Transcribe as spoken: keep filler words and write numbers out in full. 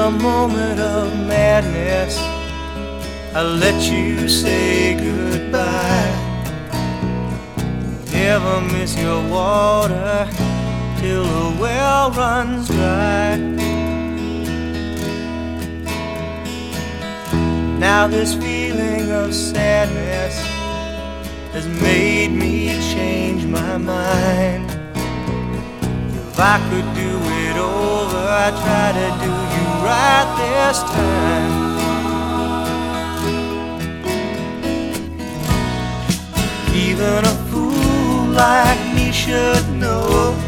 a moment of madness, I let you say goodbye. Never miss your water till the well runs dry. Now this feeling of sadness has made me change my mind. If I could do it over, I'd try to do you right this time. Even a fool like me should know